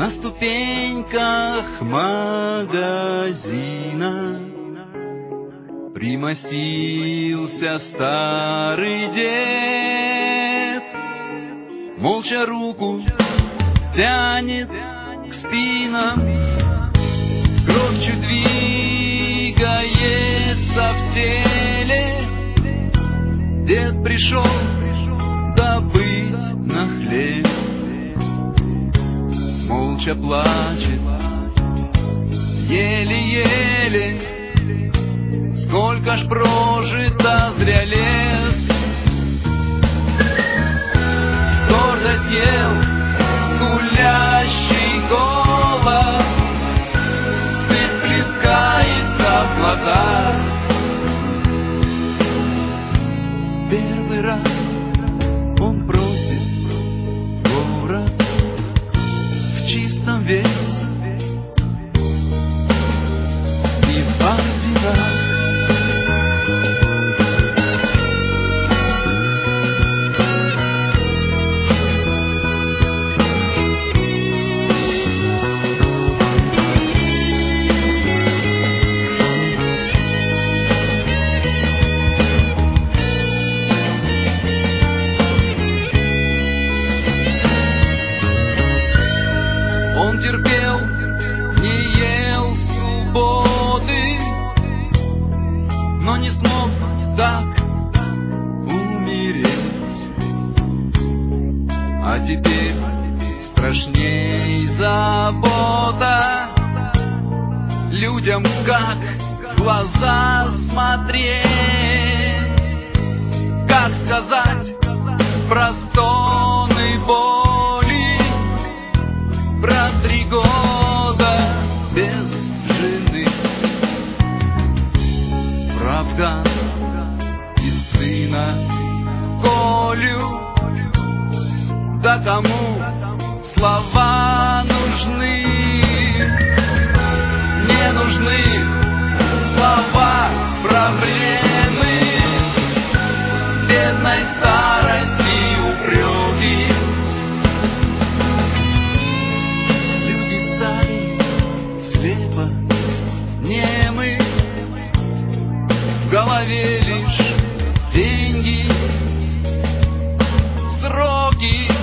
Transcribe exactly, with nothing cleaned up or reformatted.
На ступеньках магазина примостился старый дед, молча руку тянет к спинам, кровь чуть двигается в теле. Дед пришел добыть на хлеб, молча плачет, еле-еле. Сколько ж прожито зря лет. Гордо съел скулящий голод, стыд плескается в глазах. Первый раз он просит город в чистом весе и в орденах. Он терпел, не ел субботы, но не смог так умереть. А теперь страшней забота людям, как в глаза смотреть, как сказать про стоны боли, про три года без жены, про Афган и сына Колю. Да кому слова нужны? Не нужны слова про времы бедной старости, упреки. В голове лишь деньги, сроки.